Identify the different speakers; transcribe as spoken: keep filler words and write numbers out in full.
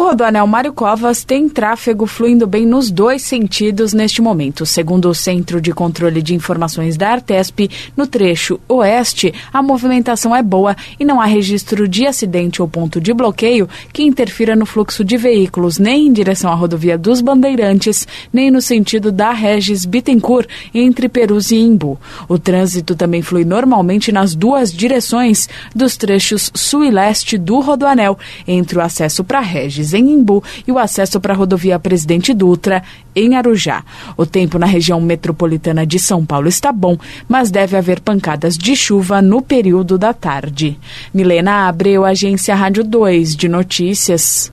Speaker 1: Rodoanel Mário Covas tem tráfego fluindo bem nos dois sentidos neste momento. Segundo o Centro de Controle de Informações da Artesp, no trecho oeste, a movimentação é boa e não há registro de acidente ou ponto de bloqueio que interfira no fluxo de veículos, nem em direção à rodovia dos Bandeirantes, nem no sentido da Regis Bittencourt, entre Perus e Imbu. O trânsito também flui normalmente nas duas direções dos trechos sul e leste do Rodoanel, entre o acesso para Regis em Imbu e o acesso para a rodovia Presidente Dutra em Arujá. O tempo na região metropolitana de São Paulo está bom, mas deve haver pancadas de chuva no período da tarde. Milena Abreu, Agência Rádio dois de Notícias.